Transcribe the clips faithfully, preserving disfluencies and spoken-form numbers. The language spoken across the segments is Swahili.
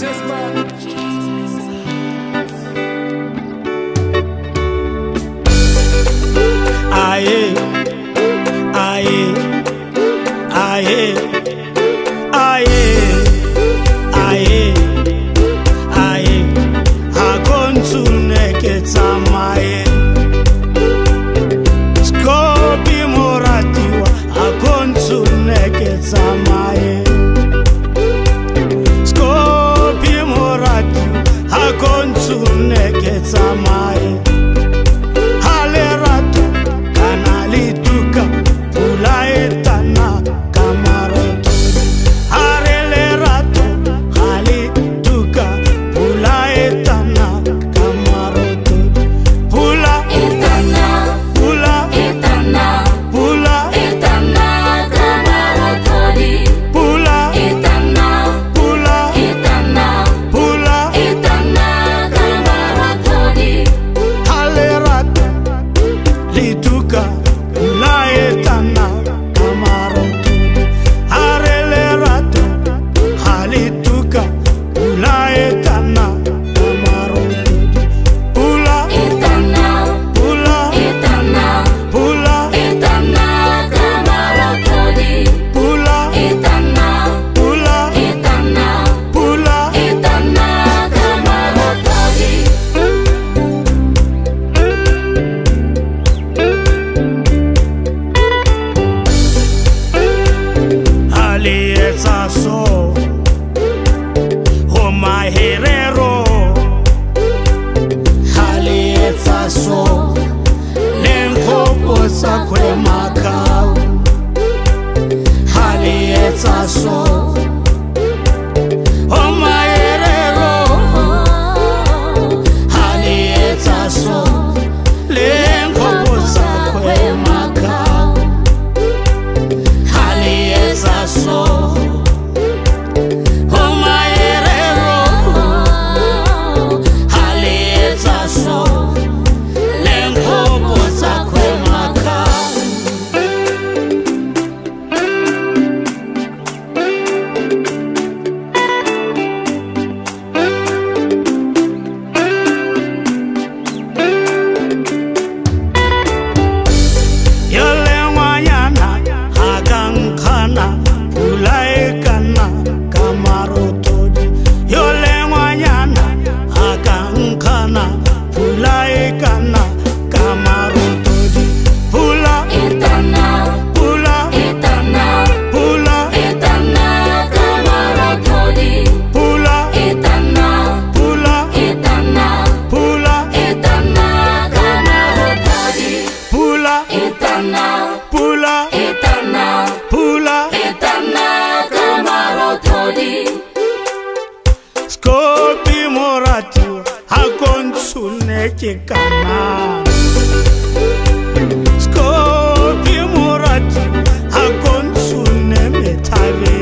Jesus, man. Aye, aye, aye, aye, aye, aye. Akontu neketsamaye. Skopi moratiwa. Akontu neketsamaye. Skopi moratiwa. Akontu neketsamaye. Sakwe makau hali etaso o maerero hali etaso lengo sakwe makau hali etaso o maerero hali etaso lengo sakwe Pula eterna, pula eterna, Kamarotodi. Skopi moratiwa, hakontsune kikana. Skopi moratiwa, hakontsune metave.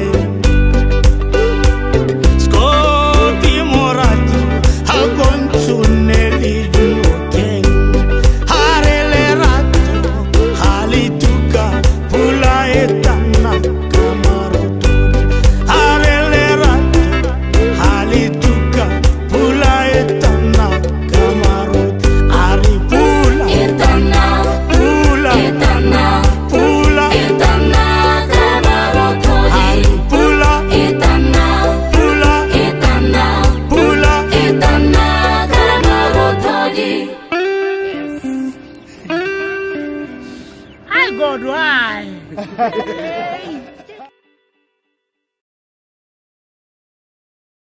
Skopi moratiwa, hakontsune lijuno keng. Harele rato, halituka. Pula etana Kamarotodi harele rato halituka pula etana Kamarotodi ari pula etana pula etana pula etana Kamarotodi ari pula etana pula etana pula etana Kamarotodi. I God why